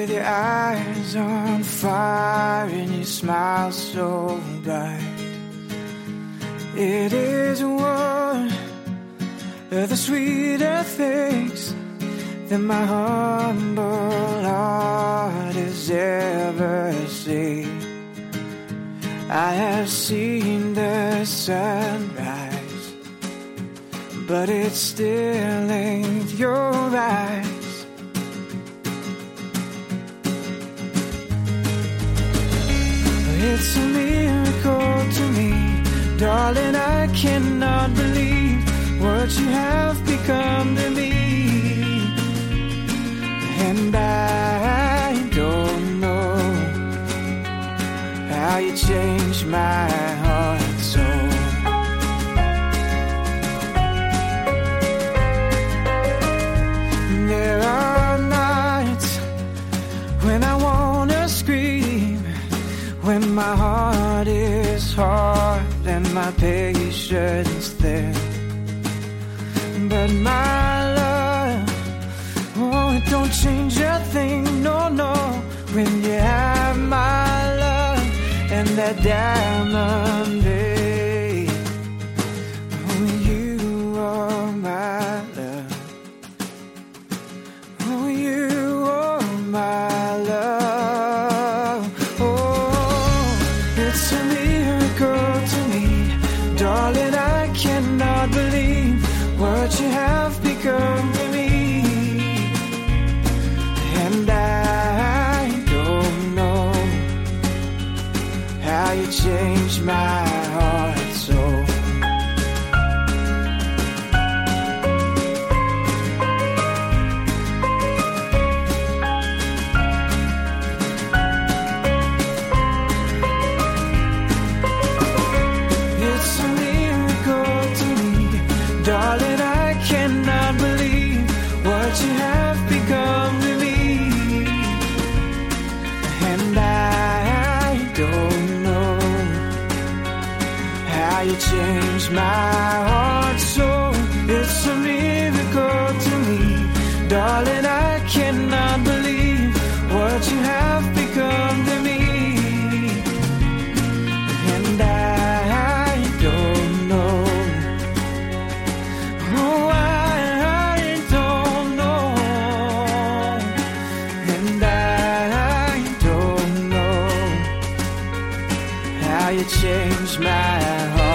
with your eyes on fire and your smile so bright. It is one of the sweeter things that my humble heart has ever seen. I have seen the sunrise, but it still ain't your eyes. It's a miracle to me, darling, I cannot believe what you have become to me. And I don't know how you changed my heart so. There are nights when I wanna scream, when my heart is hard and my patience thin. But my love, oh, it don't change a thing, no, no, when you have my love and that diamond ring. Oh, you are my love. Oh, you are my love. Oh, it's a miracle to me, darling, I cannot believe what you have become to me. And I don't know how you changed my heart so. It's a miracle to me, darling, I cannot believe what you have become to me. And I don't know how you changed my heart so. It's a miracle to me, darling, I cannot believe what you have become to me. And I don't know. Oh, I don't know. And I don't know how you changed my heart.